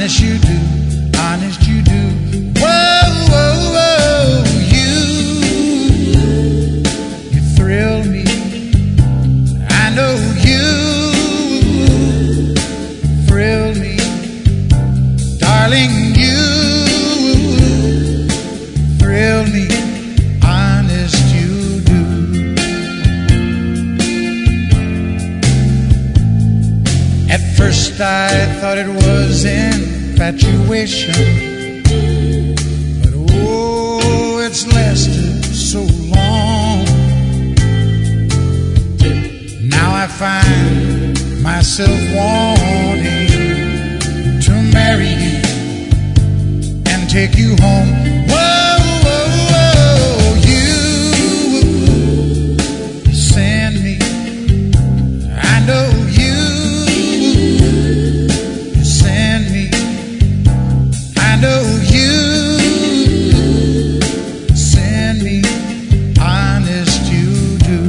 Honest you do, honest you do. Whoa, whoa, whoa, you thrill me. I know you thrill me, darling. You thrill me, honest you do. At first I thought it was infatuation, but oh, it's lasted so long. Now I find myself wanting to marry you and take you home. Whoa, whoa, whoa, you send me. I know you send me. I know you send me. Honest you do.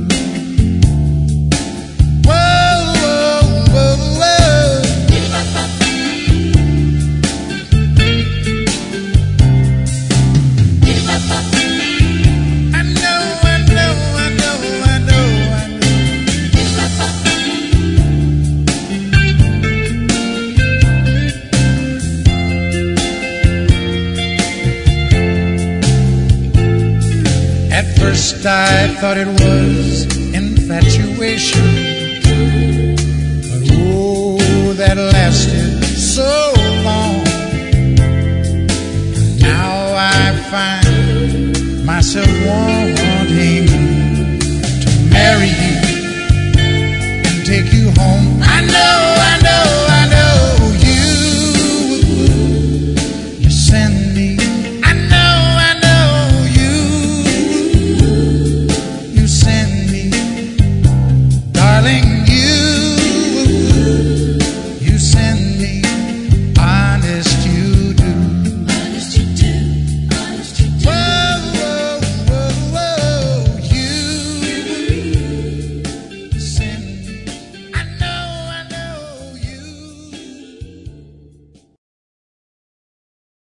At first I thought it was infatuation, but oh, that lasted